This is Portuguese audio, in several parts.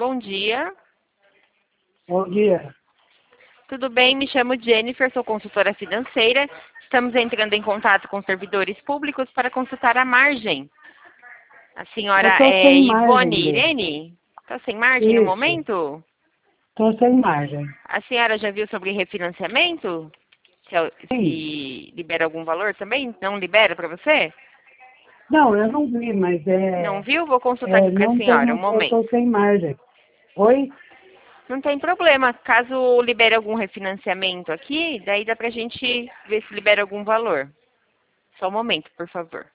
bom dia. Bom dia. Tudo bem? Me chamo Jennifer, sou consultora financeira. Estamos entrando em contato com servidores públicos para consultar a margem. A senhora Eu tô é sem Ivone margem, Bê. Irene? Está sem margem no Isso. momento? Tô sem margem. A senhora já viu sobre refinanciamento? Sim. Se libera algum valor também? Não libera para você? Não, eu não vi, mas Não viu? Vou consultar aqui com a não senhora, um tenho, eu momento. tô sem margem. Oi? Não tem problema. Caso libere algum refinanciamento aqui, daí dá pra gente ver se libera algum valor. Só um momento, por favor.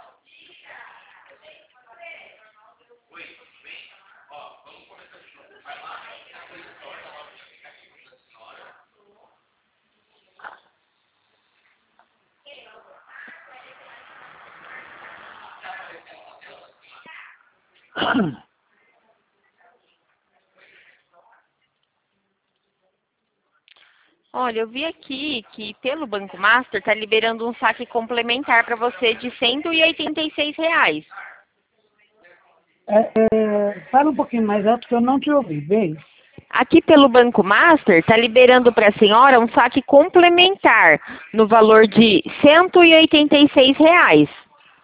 Olha, eu vi aqui que pelo Banco Master está liberando um saque complementar para você de R$ 186. Fala um pouquinho mais alto que eu não te ouvi, bem? Aqui pelo Banco Master está liberando para a senhora um saque complementar no valor de R$ 186.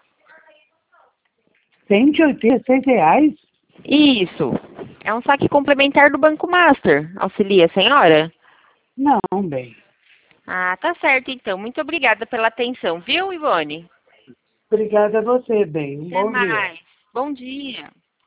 186 reais? Isso. É um saque complementar do Banco Master. Auxilia a senhora? Não, bem. Ah, tá certo então. Muito obrigada pela atenção, viu, Ivone? Obrigada a você, bem. Um Até bom dia. mais. Bom dia.